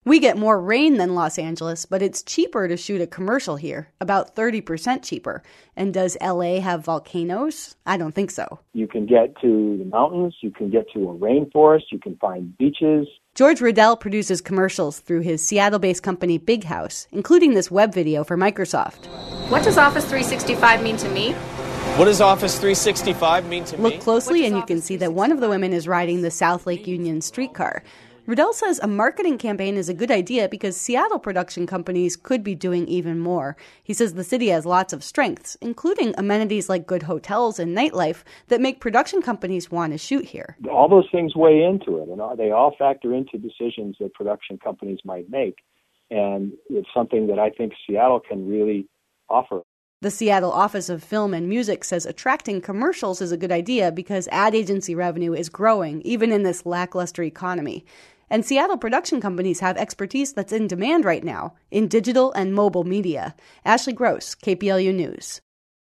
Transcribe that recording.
We get more rain than Los Angeles, but it's cheaper to shoot a commercial here, about 30% cheaper. And does LA have volcanoes? I don't think so. You can get to the mountains, you can get to a rainforest, you can find beaches. George Riddell produces commercials through his Seattle-based company Big House, including this web video for Microsoft. What does Office 365 mean to me? What does Office 365 mean to me? Look closely and you can see that one of the women is riding the South Lake Union streetcar. Riddell says a marketing campaign is a good idea because Seattle production companies could be doing even more. He says the city has lots of strengths, including amenities like good hotels and nightlife that make production companies want to shoot here. All those things weigh into it, and they all factor into decisions that production companies might make. And it's something that I think Seattle can really offer. The Seattle Office of Film and Music says attracting commercials is a good idea because ad agency revenue is growing, even in this lackluster economy. And Seattle production companies have expertise that's in demand right now in digital and mobile media. Ashley Gross, KPLU News.